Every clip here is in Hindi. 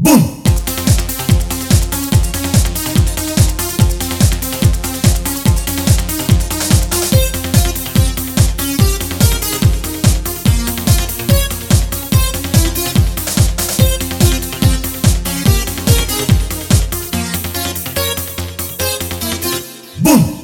Boom! Boom!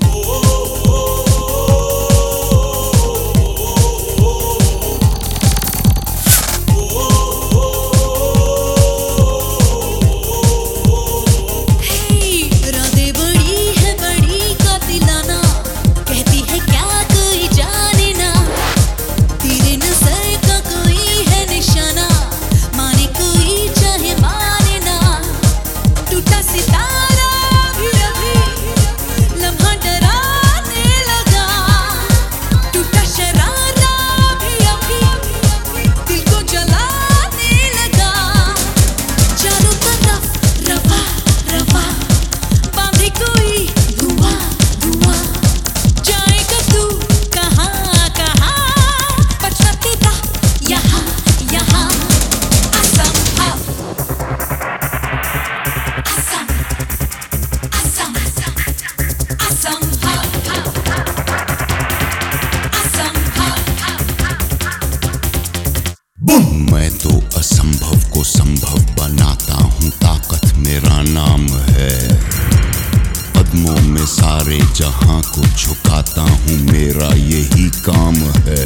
मैं तो असंभव को संभव बनाता हूँ, ताकत मेरा नाम है। कदमों में सारे जहां को झुकाता हूँ, मेरा यही काम है।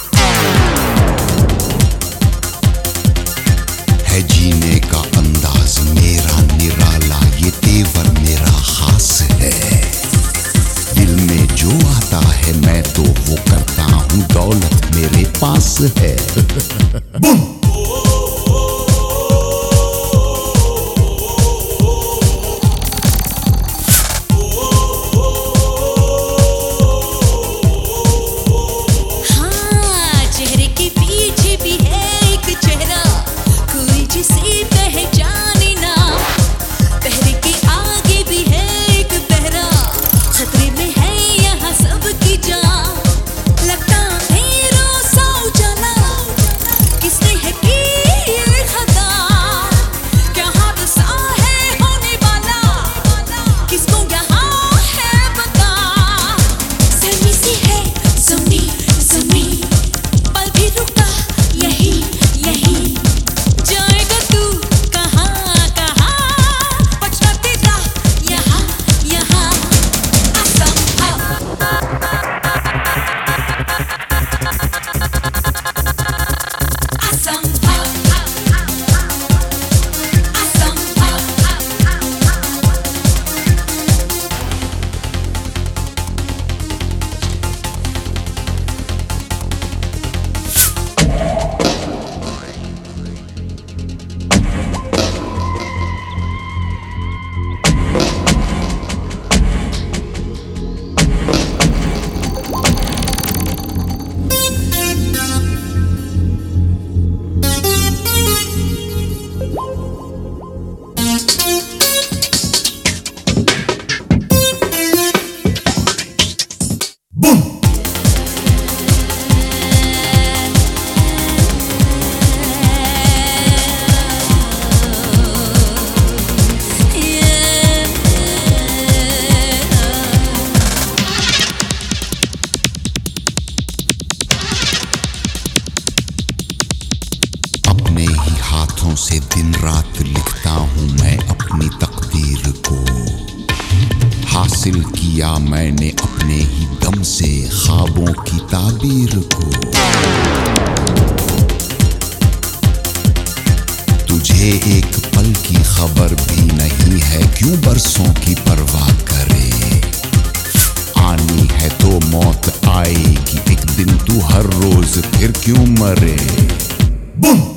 जीने का अंदाज मेरा निराला, ये तेवर मेरा खास है। दिल में जो आता है मैं तो वो करता हूँ, दौलत मेरे पास है। Boom! हाथों से दिन रात लिखता हूँ मैं अपनी तकदीर को। हासिल किया मैंने अपने ही दम से ख्वाबों की ताबीर को। तुझे एक पल की खबर भी नहीं है, क्यों बरसों की परवाह करे। आनी है तो मौत आएगी एक दिन, तू हर रोज फिर क्यों मरे। Boom!